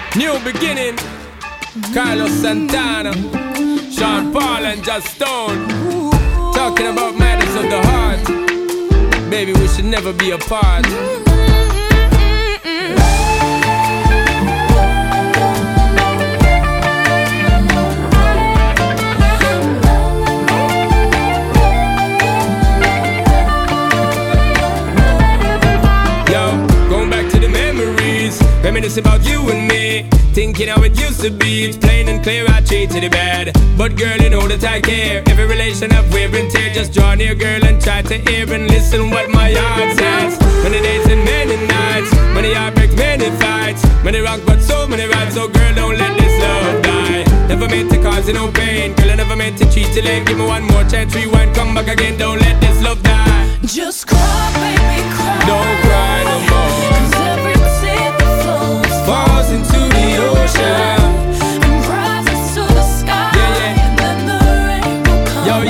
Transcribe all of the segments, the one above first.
New beginning. Carlos Santana, Sean Paul and Just Stone. Talking about matters of the heart. Baby, we should never be apart. Reminisce about you and me, thinking how it used to be. It's plain and clear I treated it bad, but girl, you know that I care. Every relation I've wear and tear. Just draw near, girl, and try to hear and listen what my heart says. Many days and many nights, many heartbreaks, many fights, many wrongs but so many rights. So girl, don't let this love die. Never meant to cause you no pain, girl, I never meant to treat you late. Give me one more chance, rewind, come back again. Don't let this love die. Just cry, baby, cry. Don't cry no more. 'Cause every tear that flows falls into the ocean and rises to the sky. And then the rain will come. Yo.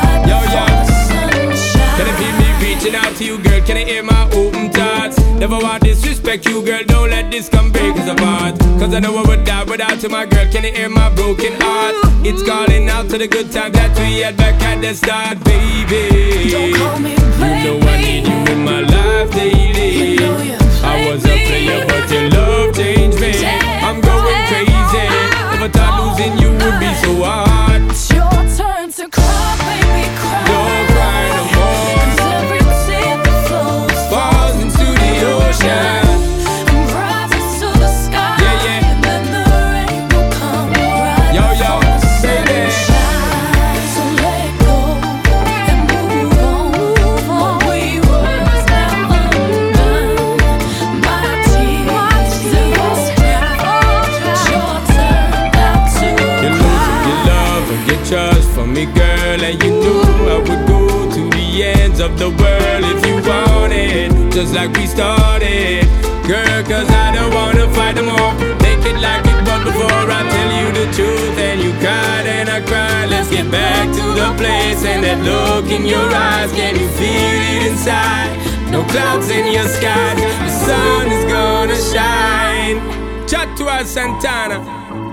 Can I feel me reaching out to you, girl? Can I hear my open thoughts? Never want disrespect you, girl. Don't let this come break us apart. 'Cause I know I would die without you, my girl. Can you hear my broken heart? It's calling out to the good times that we had back at the start, baby. Don't call me baby. You know I need you in my life daily. You know I was a player, but your love changed me. I'm going crazy. Never thought losing you would be so hard. It's your turn to cry, baby, cry. Don't cry no more. 'Cause every tear that flows falls into the ocean and rises to the sky. And then the rain will come right. Yo, baby. So let go and move on. What we were is now undone. My tears, it's your turn now to You're cry. losing your love and your trust for me, girl. And you knew I would go to the ends of the world if you wanted, just like we started, girl. 'Cause I don't wanna fight them all. Make it like it was before. I tell you the truth and you cried and I cried. Let's get back to the place and that look in your eyes. Can you feel it inside? No clouds in your sky. The sun is gonna shine. Chat to us, Santana.